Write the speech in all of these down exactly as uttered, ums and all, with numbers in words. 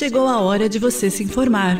chegou a hora de você se informar.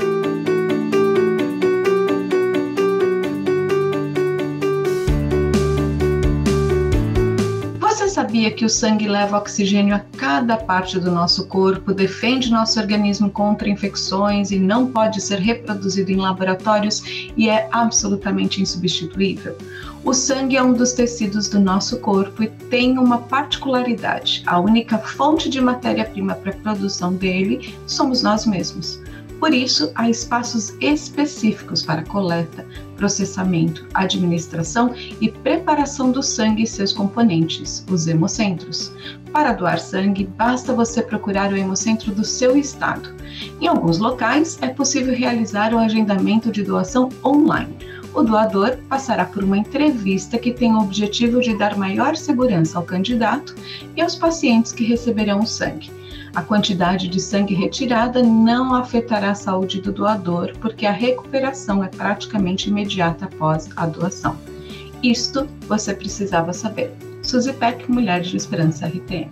Você sabia que o sangue leva oxigênio a cada parte do nosso corpo, defende nosso organismo contra infecções e não pode ser reproduzido em laboratórios e é absolutamente insubstituível? O sangue é um dos tecidos do nosso corpo e tem uma particularidade: a única fonte de matéria-prima para a produção dele somos nós mesmos. Por isso, há espaços específicos para coleta, processamento, administração e preparação do sangue e seus componentes, os hemocentros. Para doar sangue, basta você procurar o hemocentro do seu estado. Em alguns locais, é possível realizar o agendamento de doação online. O doador passará por uma entrevista que tem o objetivo de dar maior segurança ao candidato e aos pacientes que receberão o sangue. A quantidade de sangue retirada não afetará a saúde do doador, porque a recuperação é praticamente imediata após a doação. Isto você precisava saber. Suzipec, Mulheres de Esperança R T M.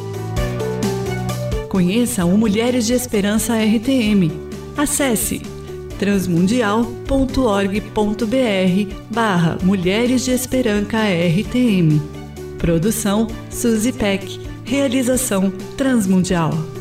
Conheça o Mulheres de Esperança R T M. Acesse transmundial ponto org ponto br barra Mulheres de Esperança R T M. Produção Suzipec. Realização Transmundial.